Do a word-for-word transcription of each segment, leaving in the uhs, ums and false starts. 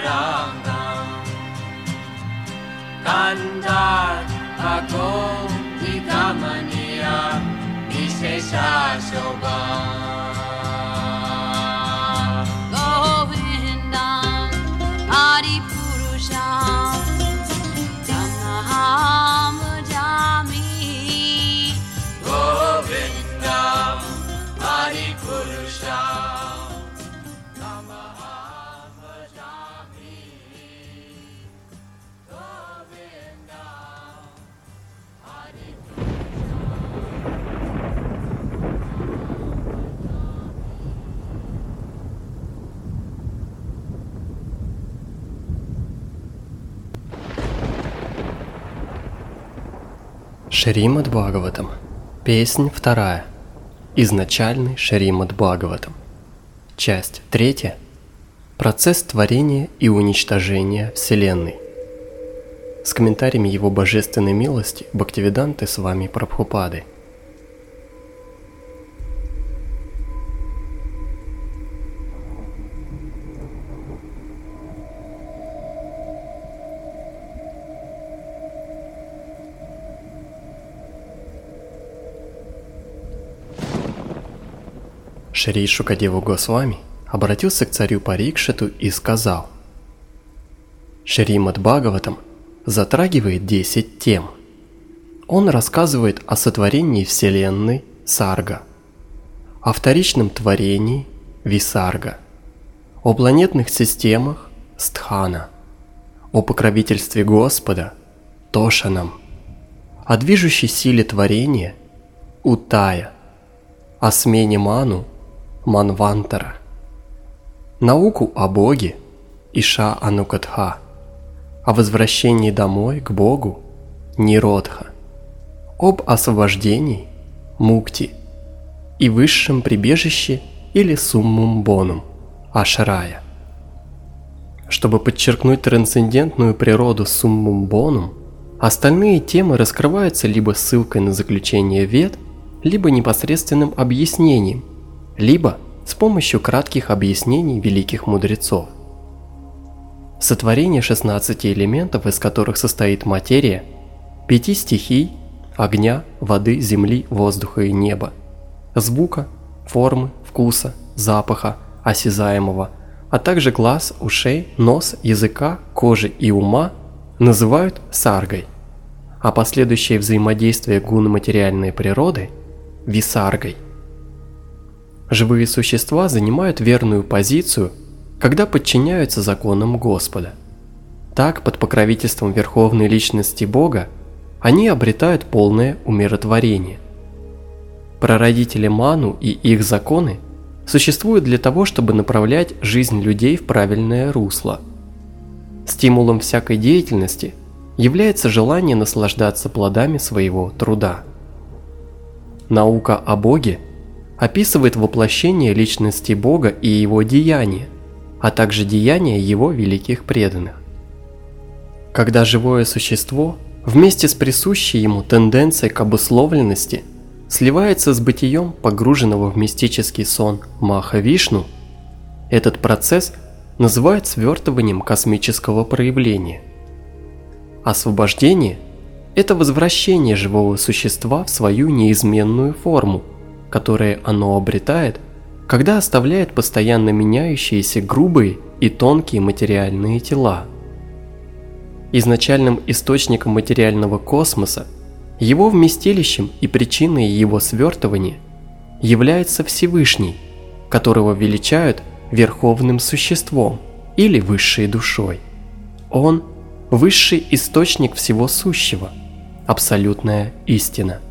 karangan Kandar ako ikamaniya Vishesha Shobha Govindam Adipurusham Tamaham Bhajami Govindam Adipurusham Tamaham Bhajami Govindam Шримад Бхагаватам. Песнь вторая. Изначальный Шримад Бхагаватам. Часть третья. Процесс творения и уничтожения Вселенной. С комментариями Его Божественной милости Бхактивиданты Свами Прабхупады. Шри Шукадева Госвами обратился к царю Парикшиту и сказал: Шримад Бхагаватам затрагивает десять тем. Он рассказывает о сотворении Вселенной Сарга, о вторичном творении Висарга, о планетных системах Стхана, о покровительстве Господа Тошанам, о движущей силе творения Утая, о смене Ману Манвантара, науку о Боге Иша Анукатха, о возвращении домой к Богу Ниродха, об освобождении Мукти и высшем прибежище или Суммум Бонум Ашрая. Чтобы подчеркнуть трансцендентную природу Суммум Бонум, остальные темы раскрываются либо ссылкой на заключение Вед, либо непосредственным объяснением, либо с помощью кратких объяснений великих мудрецов. Сотворение шестнадцати элементов, из которых состоит материя, пяти стихий – огня, воды, земли, воздуха и неба, звука, формы, вкуса, запаха, осязаемого, а также глаз, ушей, нос, языка, кожи и ума называют саргой, а последующее взаимодействие гун материальной природы – висаргой. Живые существа занимают верную позицию, когда подчиняются законам Господа. Так, под покровительством Верховной Личности Бога, они обретают полное умиротворение. Прародители Ману и их законы существуют для того, чтобы направлять жизнь людей в правильное русло. Стимулом всякой деятельности является желание наслаждаться плодами своего труда. Наука о Боге описывает воплощение личности Бога и его деяния, а также деяния его великих преданных. Когда живое существо вместе с присущей ему тенденцией к обусловленности сливается с бытием погруженного в мистический сон Маха-Вишну, этот процесс называют свертыванием космического проявления. Освобождение – это возвращение живого существа в свою неизменную форму, которое оно обретает, когда оставляет постоянно меняющиеся грубые и тонкие материальные тела. Изначальным источником материального космоса, его вместилищем и причиной его свертывания является Всевышний, которого величают Верховным Существом или Высшей Душой. Он – высший источник всего сущего, абсолютная истина.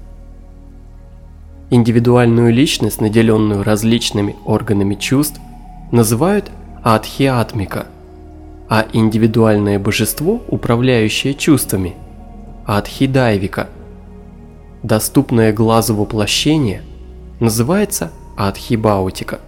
Индивидуальную личность, наделенную различными органами чувств, называют Адхиатмика, а индивидуальное божество, управляющее чувствами, Адхидайвика. Доступное глазу воплощение называется Адхибаутика.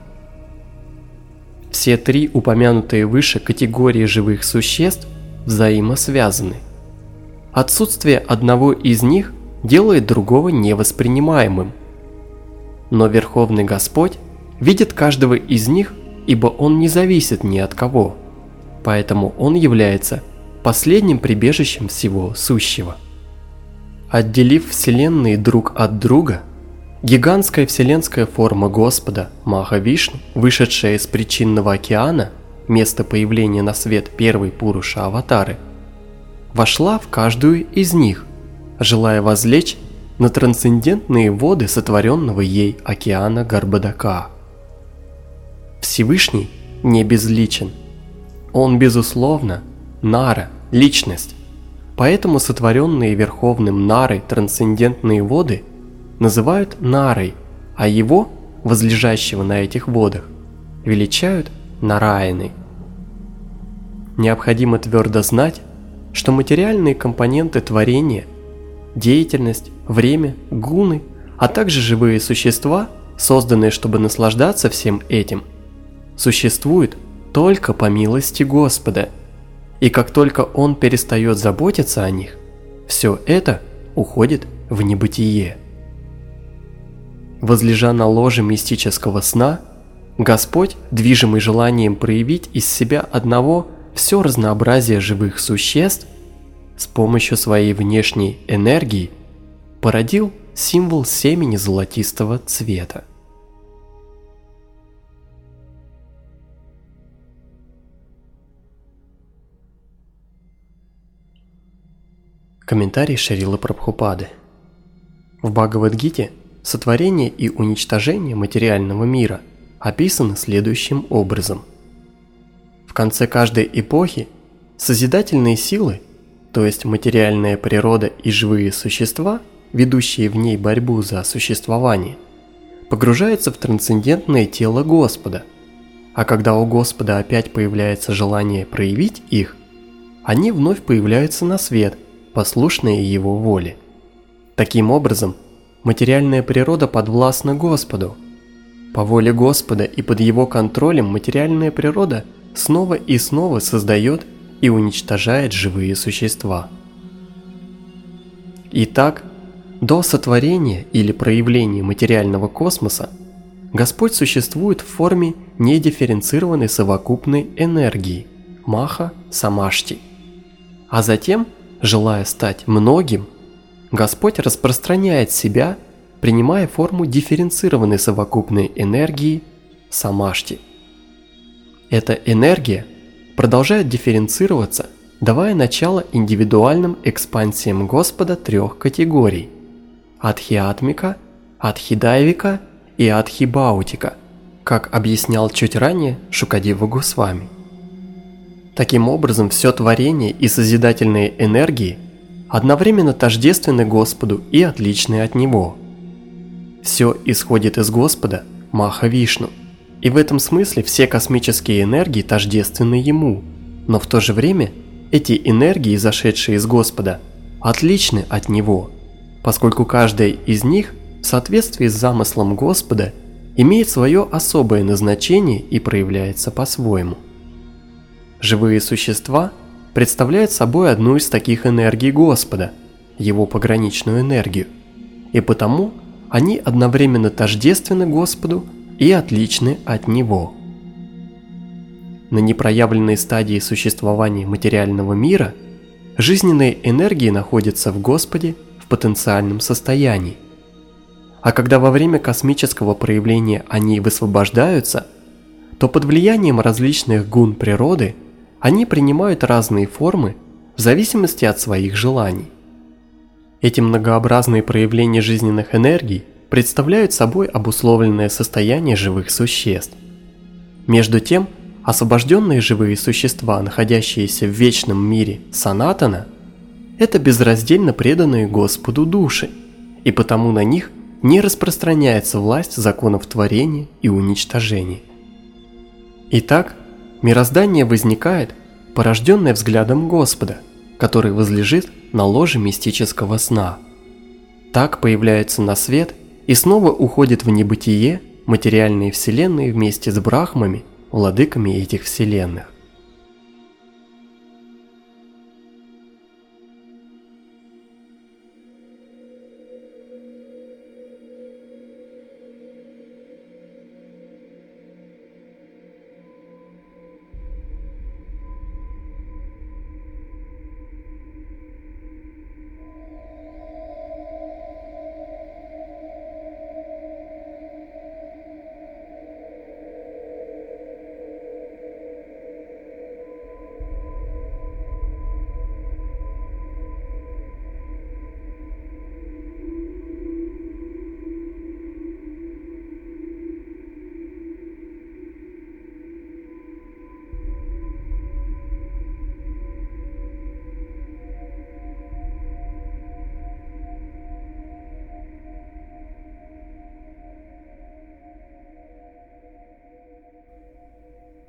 Все три упомянутые выше категории живых существ взаимосвязаны. Отсутствие одного из них делает другого невоспринимаемым. Но Верховный Господь видит каждого из них, ибо Он не зависит ни от кого. поэтому он является последним прибежищем всего сущего. Отделив вселенные друг от друга, гигантская вселенская форма Господа Маха-Вишну, вышедшая из причинного океана, место появления на свет первой Пуруша Аватары, вошла в каждую из них, желая возлечь на трансцендентные воды сотворенного ей океана Гарбодака. Всевышний не безличен. Он, безусловно, Нара, личность. Поэтому сотворенные Верховным Нарой трансцендентные воды называют Нарой, а его, возлежащего на этих водах, величают Нараяной. Необходимо твердо знать, что материальные компоненты творения, деятельность, время, гуны, а также живые существа, созданные, чтобы наслаждаться всем этим, существуют только по милости Господа. И как только Он перестает заботиться о них, все это уходит в небытие. Возлежа на ложе мистического сна, Господь, движимый желанием проявить из себя одного все разнообразие живых существ, с помощью своей внешней энергии породил символ семени золотистого цвета. Комментарий Шрилы Прабхупады. В Бхагавад-гите сотворение и уничтожение материального мира описаны следующим образом. В конце каждой эпохи созидательные силы, то есть материальная природа и живые существа, ведущие в ней борьбу за существование, погружаются в трансцендентное тело Господа, а когда у Господа опять появляется желание проявить их, они вновь появляются на свет, послушные Его воле. Таким образом, материальная природа подвластна Господу. По воле Господа и под Его контролем материальная природа снова и снова создает и уничтожает живые существа. Итак, до сотворения или проявления материального космоса Господь существует в форме недифференцированной совокупной энергии Маха Самашти, а затем, желая стать многим, Господь распространяет себя, принимая форму дифференцированной совокупной энергии Самашти. Эта энергия продолжает дифференцироваться, давая начало индивидуальным экспансиям Господа трех категорий – Адхиатмика, Адхидайвика и Адхибаутика, как объяснял чуть ранее Шукадева Госвами. Таким образом, все творение и созидательные энергии одновременно тождественны Господу и отличны от Него. Все исходит из Господа, Маха-Вишну, и в этом смысле все космические энергии тождественны Ему, но в то же время эти энергии, зашедшие из Господа, отличны от Него, поскольку каждая из них в соответствии с замыслом Господа имеет свое особое назначение и проявляется по-своему. Живые существа представляют собой одну из таких энергий Господа, Его пограничную энергию, и потому они одновременно тождественны Господу и отличны от Него. На непроявленной стадии существования материального мира жизненные энергии находятся в Господе в потенциальном состоянии, а когда во время космического проявления они высвобождаются, то под влиянием различных гун природы они принимают разные формы в зависимости от своих желаний. Эти многообразные проявления жизненных энергий представляют собой обусловленное состояние живых существ. Между тем, освобожденные живые существа, находящиеся в вечном мире Санатана, это безраздельно преданные Господу души, и потому на них не распространяется власть законов творения и уничтожения. Итак, мироздание возникает, порожденное взглядом Господа, который возлежит на ложе мистического сна. Так появляется на свет и снова уходит в небытие материальные вселенные вместе с брахмами, владыками этих вселенных.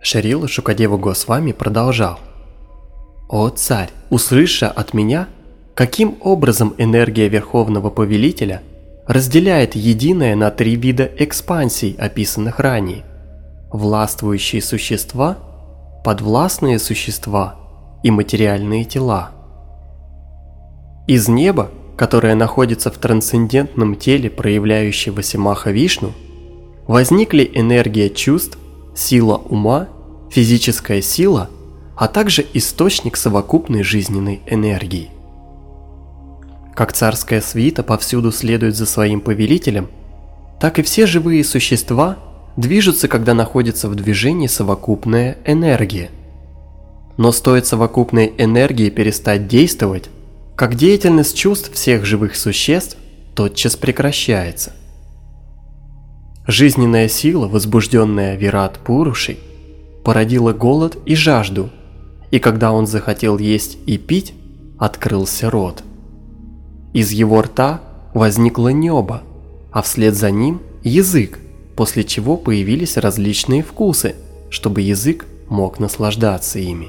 Шрила Шукадева Госвами продолжал: «О царь, услыша от меня, каким образом энергия Верховного Повелителя разделяет единое на три вида экспансий, описанных ранее: властвующие существа, подвластные существа и материальные тела. Из неба, которое находится в трансцендентном теле проявляющегося Маха-Вишну, возникли энергия чувств, сила ума, физическая сила, а также источник совокупной жизненной энергии. Как царская свита повсюду следует за своим повелителем, так и все живые существа движутся, когда находится в движении совокупная энергия. Но стоит совокупной энергии перестать действовать, как деятельность чувств всех живых существ тотчас прекращается. Жизненная сила, возбужденная Вират-Пурушей, породила голод и жажду, и когда он захотел есть и пить, открылся рот. Из его рта возникло небо, а вслед за ним язык, после чего появились различные вкусы, чтобы язык мог наслаждаться ими.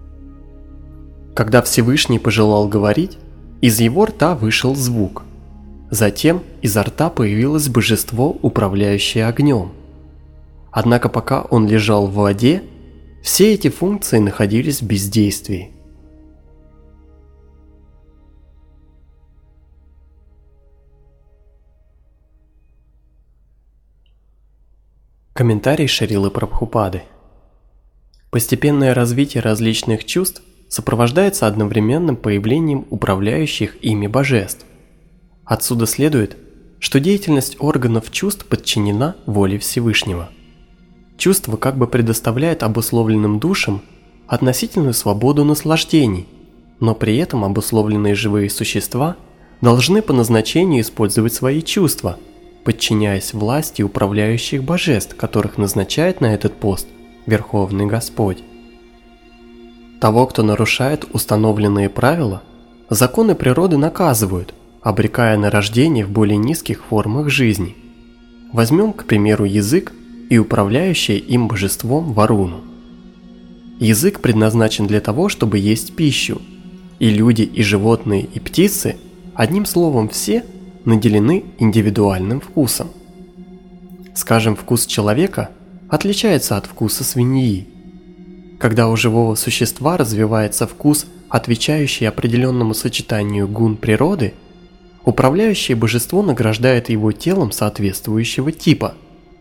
Когда Всевышний пожелал говорить, из его рта вышел звук. Затем изо рта появилось божество, управляющее огнем. Однако пока он лежал в воде, все эти функции находились в бездействии. Комментарий Шрилы Прабхупады. Постепенное развитие различных чувств сопровождается одновременным появлением управляющих ими божеств. Отсюда следует, что деятельность органов чувств подчинена воле Всевышнего. Чувство как бы предоставляет обусловленным душам относительную свободу наслаждений, но при этом обусловленные живые существа должны по назначению использовать свои чувства, подчиняясь власти управляющих божеств, которых назначает на этот пост Верховный Господь. Того, кто нарушает установленные правила, законы природы наказывают, обрекая на рождение в более низких формах жизни. Возьмем, к примеру, язык и управляющее им божеством Варуну. Язык предназначен для того, чтобы есть пищу, и люди, и животные, и птицы, одним словом все, наделены индивидуальным вкусом. Скажем, вкус человека отличается от вкуса свиньи. Когда у живого существа развивается вкус, отвечающий определенному сочетанию гун природы, управляющее божество награждает его телом соответствующего типа.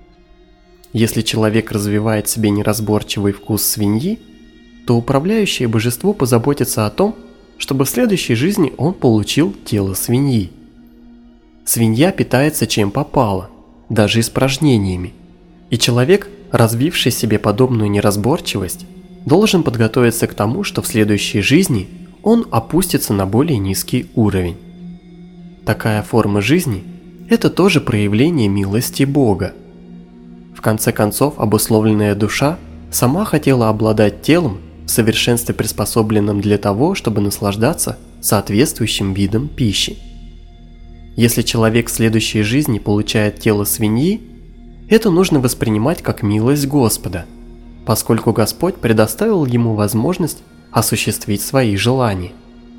Если человек развивает в себе неразборчивый вкус свиньи, то управляющее божество позаботится о том, чтобы в следующей жизни он получил тело свиньи. Свинья питается чем попало, даже испражнениями, и человек, развивший в себе подобную неразборчивость, должен подготовиться к тому, что в следующей жизни он опустится на более низкий уровень. Такая форма жизни – это тоже проявление милости Бога. В конце концов, обусловленная душа сама хотела обладать телом, в совершенстве приспособленным для того, чтобы наслаждаться соответствующим видом пищи. Если человек в следующей жизни получает тело свиньи, это нужно воспринимать как милость Господа, поскольку Господь предоставил ему возможность осуществить свои желания.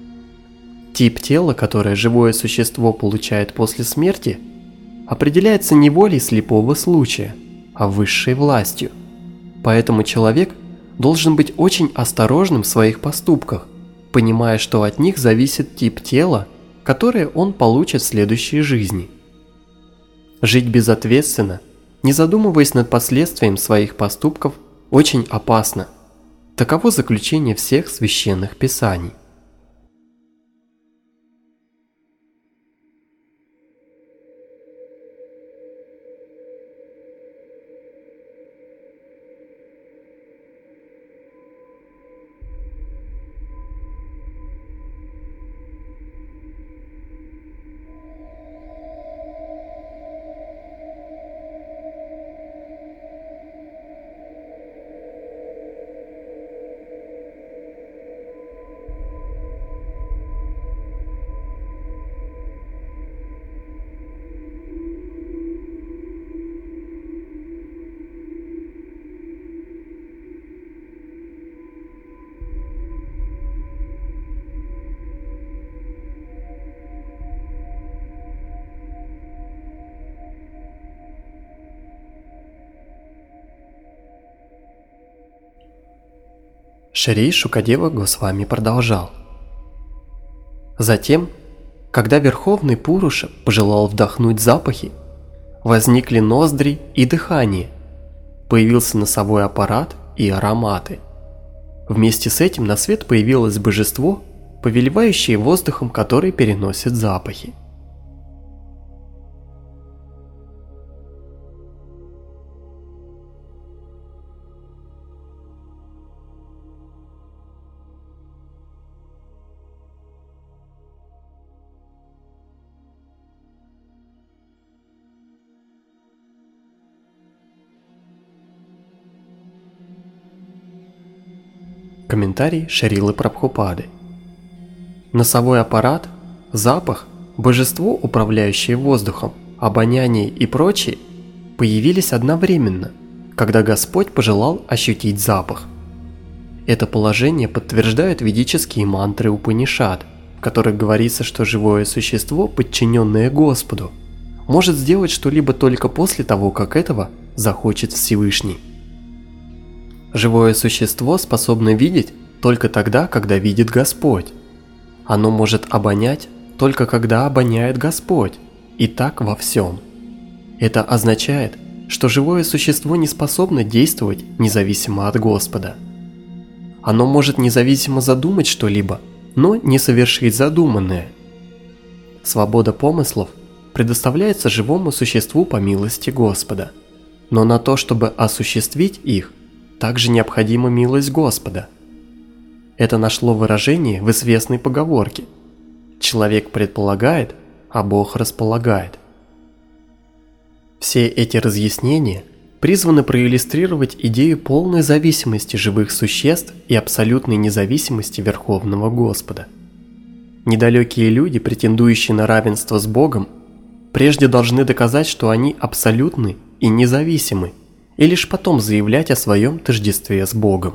Тип тела, которое живое существо получает после смерти, определяется не волей слепого случая, а высшей властью. Поэтому человек должен быть очень осторожным в своих поступках, понимая, что от них зависит тип тела, которое он получит в следующей жизни. Жить безответственно, не задумываясь над последствием своих поступков, очень опасно. Таково заключение всех священных писаний. Шри Шукадева Госвами продолжал. Затем, когда Верховный Пуруша пожелал вдохнуть запахи, возникли ноздри и дыхание, появился носовой аппарат и ароматы. Вместе с этим на свет появилось божество, повелевающее воздухом, который переносит запахи. Комментарий Шрилы Прабхупады. Носовой аппарат, запах, божество, управляющее воздухом, обоняние и прочее появились одновременно, когда Господь пожелал ощутить запах. Это положение подтверждают ведические мантры Упанишад, в которых говорится, что живое существо, подчиненное Господу, может сделать что-либо только после того, как этого захочет Всевышний. Живое существо способно видеть только тогда, когда видит Господь. Оно может обонять только когда обоняет Господь, и так во всем. Это означает, что живое существо не способно действовать независимо от Господа. Оно может независимо задумать что-либо, но не совершить задуманное. Свобода помыслов предоставляется живому существу по милости Господа, но на то, чтобы осуществить их, также необходима милость Господа. Это нашло выражение в известной поговорке: «Человек предполагает, а Бог располагает». Все эти разъяснения призваны проиллюстрировать идею полной зависимости живых существ и абсолютной независимости Верховного Господа. Недалекие люди, претендующие на равенство с Богом, прежде должны доказать, что они абсолютны и независимы, и лишь потом заявлять о своем тождестве с Богом.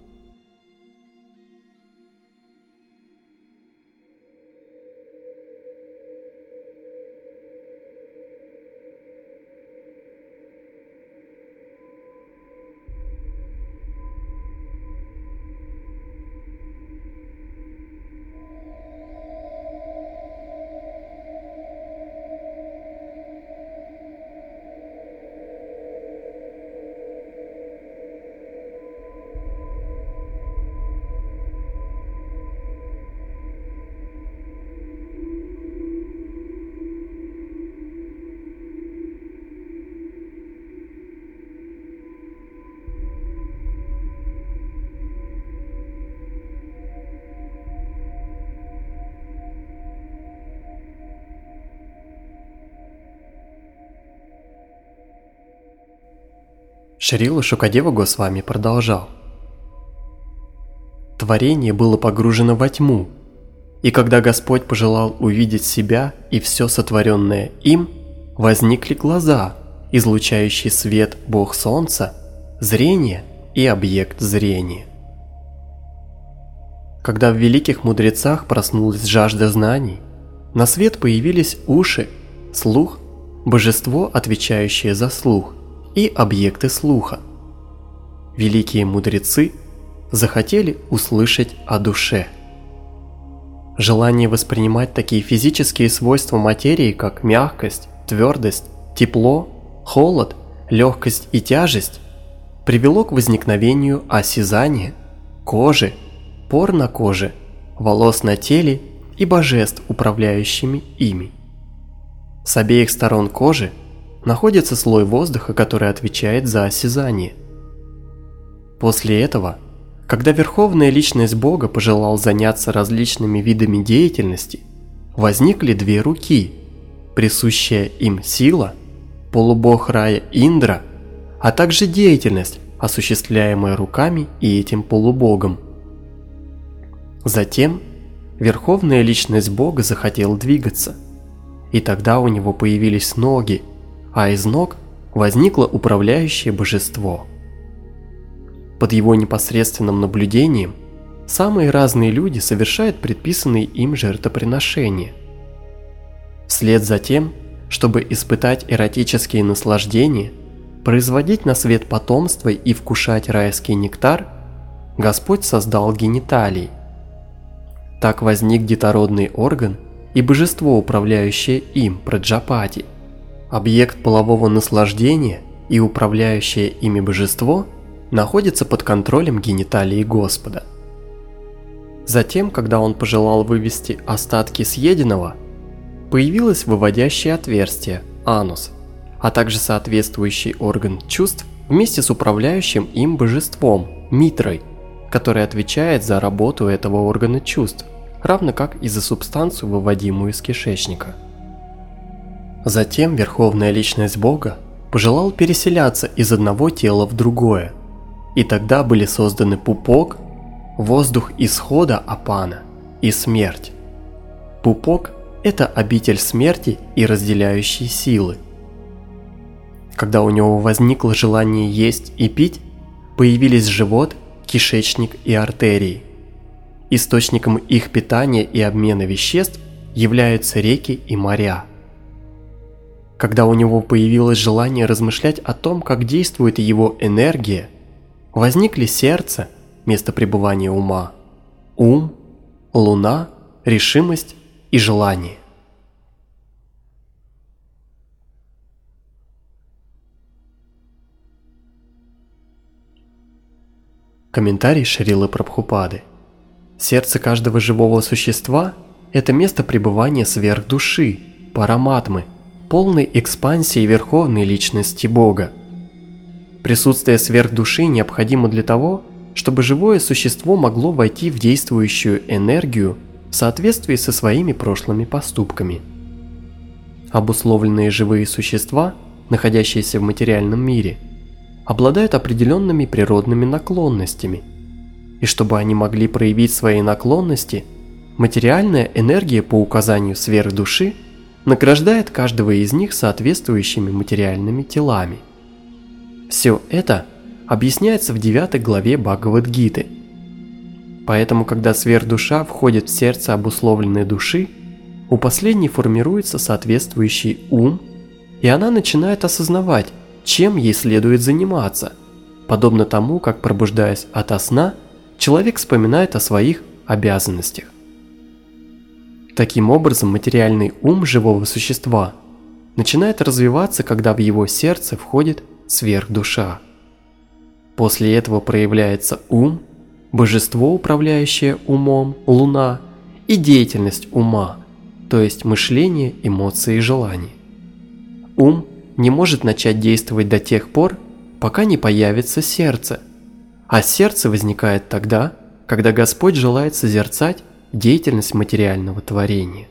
Шрила Шукадева Госвами продолжал. Творение было погружено во тьму, и когда Господь пожелал увидеть себя и все сотворенное им, возникли глаза, излучающие свет Бог Солнца, зрение и объект зрения. Когда в великих мудрецах проснулась жажда знаний, на свет появились уши, слух, божество, отвечающее за слух, и объекты слуха. Великие мудрецы захотели услышать о душе. Желание воспринимать такие физические свойства материи, как мягкость, твердость, тепло, холод, легкость и тяжесть, привело к возникновению осязания, кожи, пор на коже, волос на теле и божеств, управляющими ими. С обеих сторон кожи находится слой воздуха, который отвечает за осязание. После этого, когда Верховная Личность Бога пожелал заняться различными видами деятельности, возникли две руки, присущая им сила, полубог рая Индра, а также деятельность, осуществляемая руками и этим полубогом. Затем Верховная Личность Бога захотел двигаться, и тогда у него появились ноги, а из ног возникло управляющее божество. Под его непосредственным наблюдением самые разные люди совершают предписанные им жертвоприношения. Вслед за тем, чтобы испытать эротические наслаждения, производить на свет потомство и вкушать райский нектар, Господь создал гениталии. Так возник детородный орган и божество, управляющее им, Праджапати. Объект полового наслаждения и управляющее ими божество находится под контролем гениталии Господа. Затем, когда он пожелал вывести остатки съеденного, появилось выводящее отверстие, анус, а также соответствующий орган чувств вместе с управляющим им божеством, Митрой, который отвечает за работу этого органа чувств, равно как и за субстанцию, выводимую из кишечника. Затем Верховная Личность Бога пожелал переселяться из одного тела в другое, и тогда были созданы пупок, воздух исхода Апана и смерть. Пупок – это обитель смерти и разделяющей силы. Когда у него возникло желание есть и пить, появились живот, кишечник и артерии. Источником их питания и обмена веществ являются реки и моря. Когда у него появилось желание размышлять о том, как действует его энергия, возникли сердце, место пребывания ума, ум, луна, решимость и желание. Комментарий Шрилы Прабхупады. Сердце каждого живого существа – это место пребывания сверхдуши, параматмы, полной экспансии Верховной Личности Бога. Присутствие сверхдуши необходимо для того, чтобы живое существо могло войти в действующую энергию в соответствии со своими прошлыми поступками. Обусловленные живые существа, находящиеся в материальном мире, обладают определенными природными наклонностями, и чтобы они могли проявить свои наклонности, материальная энергия по указанию сверхдуши награждает каждого из них соответствующими материальными телами. Все это объясняется в девятой главе Бхагавад-гиты. Поэтому, когда сверхдуша входит в сердце обусловленной души, у последней формируется соответствующий ум, и она начинает осознавать, чем ей следует заниматься, подобно тому, как, пробуждаясь ото сна, человек вспоминает о своих обязанностях. Таким образом, материальный ум живого существа начинает развиваться, когда в его сердце входит сверхдуша. После этого проявляется ум, божество, управляющее умом, луна, и деятельность ума, то есть мышление, эмоции и желания. Ум не может начать действовать до тех пор, пока не появится сердце, а сердце возникает тогда, когда Господь желает созерцать деятельность материального творения.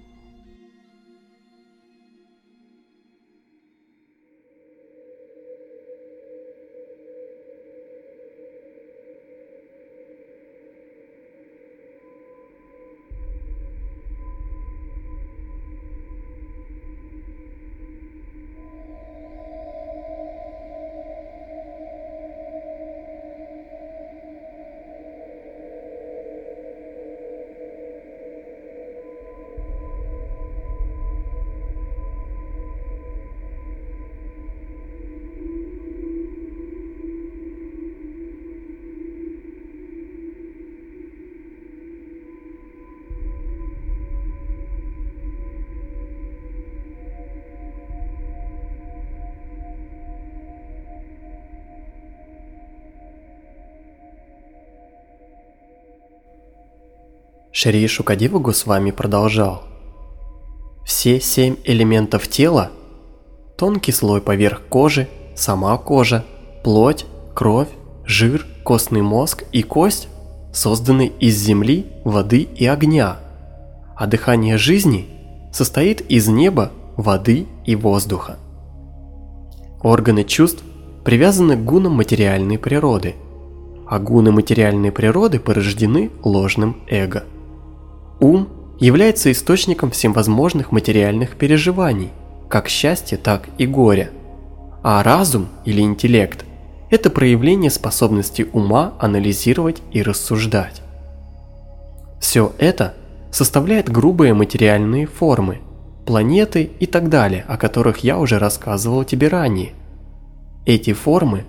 Шри Шукадева Госвами продолжал. Все семь элементов тела – тонкий слой поверх кожи, сама кожа, плоть, кровь, жир, костный мозг и кость – созданы из земли, воды и огня, а дыхание жизни состоит из неба, воды и воздуха. Органы чувств привязаны к гунам материальной природы, а гуны материальной природы порождены ложным эго. Ум является источником всевозможных материальных переживаний, как счастья, так и горя, а разум или интеллект – это проявление способности ума анализировать и рассуждать. Все это составляет грубые материальные формы, планеты и так далее, о которых я уже рассказывал тебе ранее. Эти формы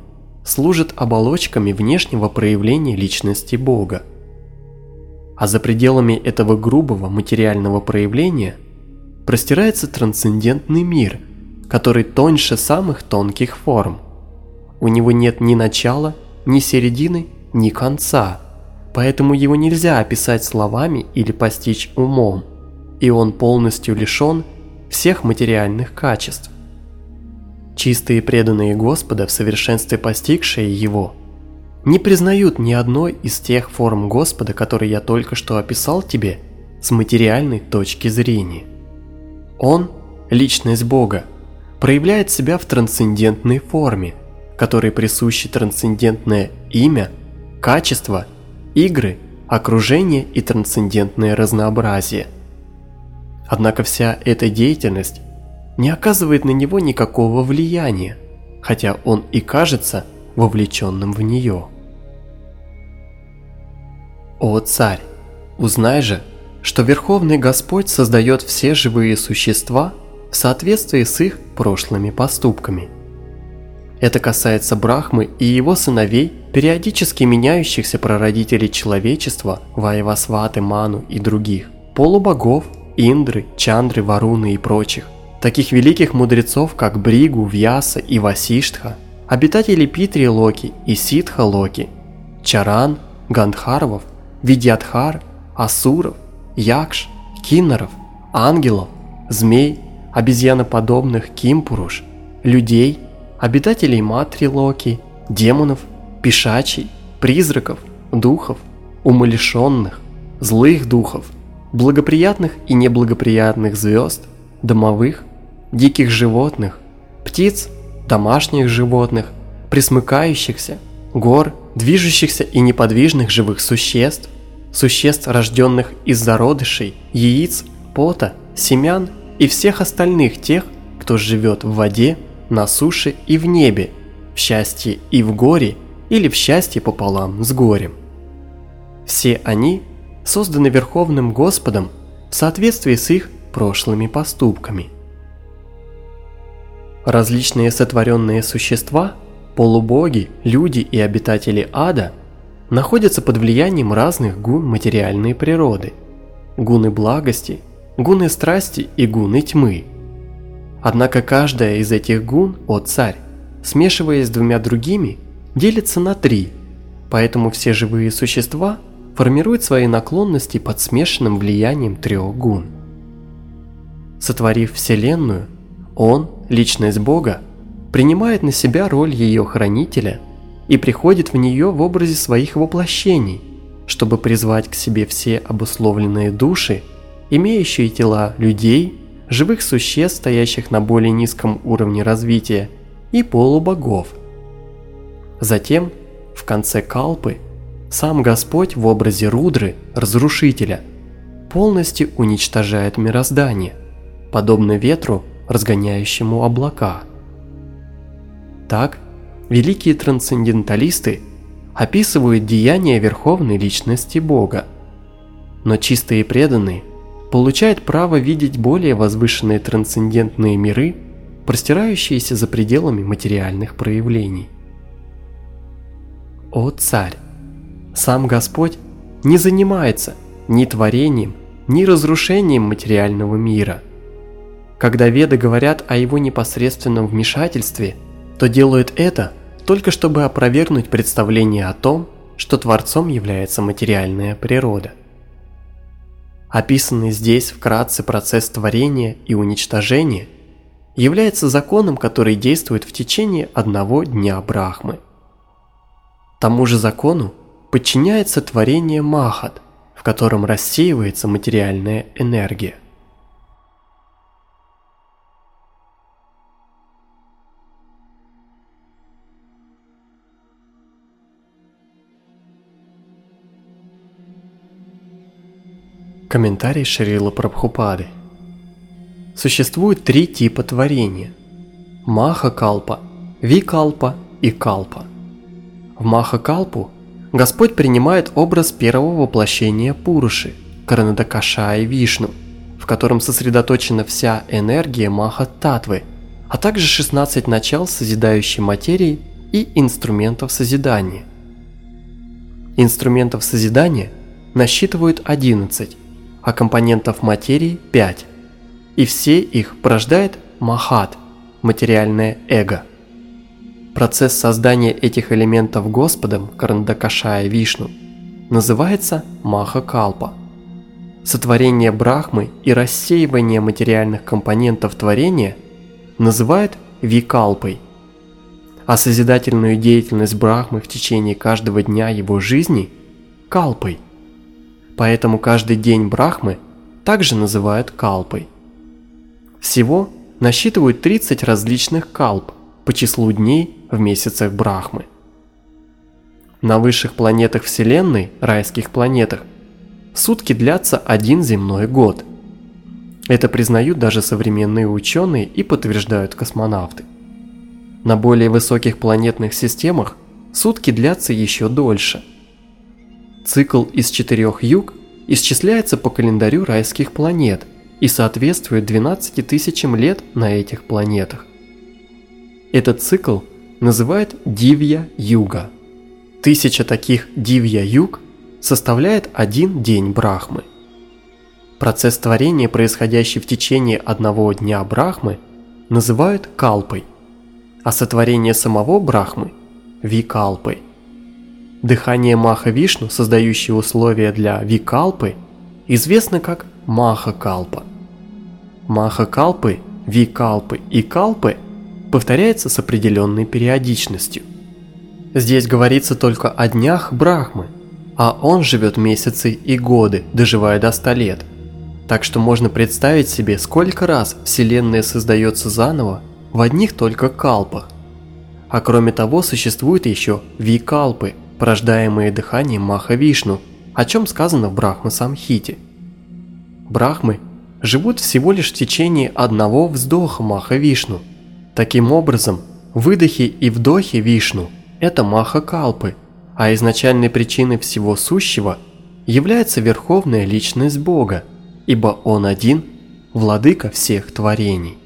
служат оболочками внешнего проявления личности Бога. А за пределами этого грубого материального проявления простирается трансцендентный мир, который тоньше самых тонких форм. У него нет ни начала, ни середины, ни конца, поэтому его нельзя описать словами или постичь умом, и он полностью лишен всех материальных качеств. Чистые преданные Господа, в совершенстве постигшие Его, не признают ни одной из тех форм Господа, которые я только что описал тебе, с материальной точки зрения. Он, личность Бога, проявляет себя в трансцендентной форме, которой присущи трансцендентное имя, качество, игры, окружение и трансцендентное разнообразие. Однако вся эта деятельность не оказывает на него никакого влияния, хотя он и кажется вовлеченным в нее. О царь, узнай же, что Верховный Господь создает все живые существа в соответствии с их прошлыми поступками. Это касается Брахмы и его сыновей, периодически меняющихся прародителей человечества, Вайвасваты, Ману и других, полубогов, Индры, Чандры, Варуны и прочих, таких великих мудрецов, как Бригу, Вьяса и Васиштха, обитателей Питри Локи и Ситха Локи, Чаран, Гандхарвов, Видьядхар, Асуров, Якш, Киннаров, ангелов, змей, обезьяноподобных Кимпуруш, людей, обитателей Матри Локи, демонов, пешачей, призраков, духов, умалишенных, злых духов, благоприятных и неблагоприятных звезд, домовых, диких животных, птиц, домашних животных, пресмыкающихся, гор, движущихся и неподвижных живых существ, существ, рожденных из зародышей, яиц, пота, семян и всех остальных тех, кто живет в воде, на суше и в небе, в счастье и в горе или в счастье пополам с горем. Все они созданы Верховным Господом в соответствии с их прошлыми поступками. Различные сотворенные существа, полубоги, люди и обитатели ада находятся под влиянием разных гун материальной природы, гуны благости, гуны страсти и гуны тьмы. Однако каждая из этих гун, о царь, смешиваясь с двумя другими, делится на три, поэтому все живые существа формируют свои наклонности под смешанным влиянием трех гун. Сотворив Вселенную, он, личность Бога, принимает на себя роль ее хранителя и приходит в нее в образе своих воплощений, чтобы призвать к себе все обусловленные души, имеющие тела людей, живых существ, стоящих на более низком уровне развития, и полубогов. Затем, в конце калпы, сам Господь в образе Рудры, разрушителя, полностью уничтожает мироздание, подобно ветру, разгоняющему облака. Так, великие трансценденталисты описывают деяния Верховной Личности Бога, но чистые преданные получают право видеть более возвышенные трансцендентные миры, простирающиеся за пределами материальных проявлений. О царь! Сам Господь не занимается ни творением, ни разрушением материального мира. Когда Веды говорят о его непосредственном вмешательстве, то делают это только чтобы опровергнуть представление о том, что Творцом является материальная природа. Описанный здесь вкратце процесс творения и уничтожения является законом, который действует в течение одного дня Брахмы. Тому же закону подчиняется творение Махат, в котором рассеивается материальная энергия. Комментарий Шрилы Прабхупады. Существует три типа творения – Маха-калпа, Ви-калпа и калпа. В Маха-калпу Господь принимает образ первого воплощения Пуруши, Карнадакашаи Вишну, в котором сосредоточена вся энергия Маха-татвы, а также шестнадцать начал созидающей материи и инструментов созидания. Инструментов созидания насчитывают одиннадцать, а компонентов материи – пять, и все их порождает Махат – материальное эго. Процесс создания этих элементов Господом Карандакашая Вишну называется Маха-калпа. Сотворение Брахмы и рассеивание материальных компонентов творения называют Викалпой, а созидательную деятельность Брахмы в течение каждого дня его жизни – Калпой. Поэтому каждый день Брахмы также называют Калпой. Всего насчитывают тридцать различных калп по числу дней в месяцах Брахмы. На высших планетах Вселенной, райских планетах, сутки длятся один земной год. Это признают даже современные ученые и подтверждают космонавты. На более высоких планетных системах сутки длятся еще дольше. Цикл из четырех юг исчисляется по календарю райских планет и соответствует двенадцати тысячам лет на этих планетах. Этот цикл называют Дивья-юга. Тысяча таких Дивья-юг составляет один день Брахмы. Процесс творения, происходящий в течение одного дня Брахмы, называют Калпой, а сотворение самого Брахмы – Викалпой. Дыхание Маха-Вишну, создающее условия для Викалпы, известно как Маха-калпа. Маха-калпы, Викалпы и Калпы повторяется с определенной периодичностью. Здесь говорится только о днях Брахмы, а он живет месяцы и годы, доживая до ста лет. Так что можно представить себе, сколько раз Вселенная создается заново в одних только калпах. А кроме того, существуют еще викалпы, порождаемые дыханием Маха-Вишну, о чем сказано в Брахма-самхите. Брахмы живут всего лишь в течение одного вздоха Маха-Вишну. Таким образом, выдохи и вдохи Вишну – это Маха-калпы, а изначальной причиной всего сущего является Верховная Личность Бога, ибо Он один – владыка всех творений.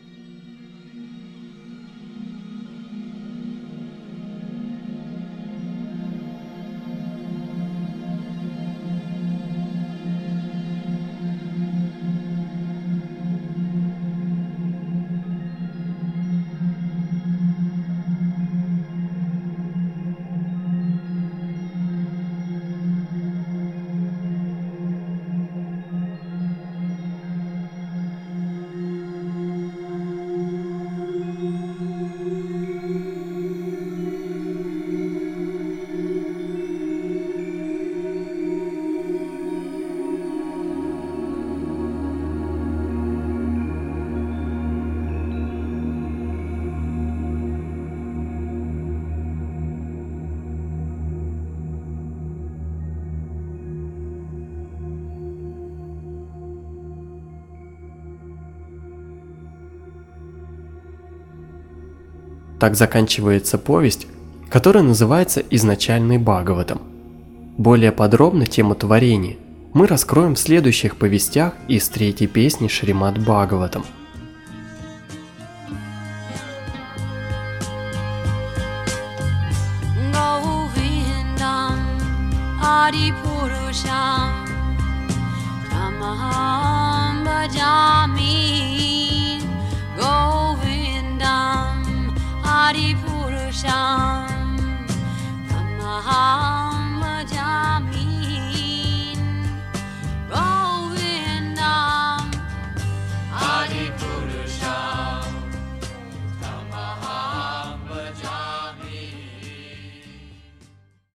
Так заканчивается повесть, которая называется «Изначальный Бхагаватам». Более подробно тему творения мы раскроем в следующих повестях из третьей песни Шримад Бхагаватам. Adi Purusham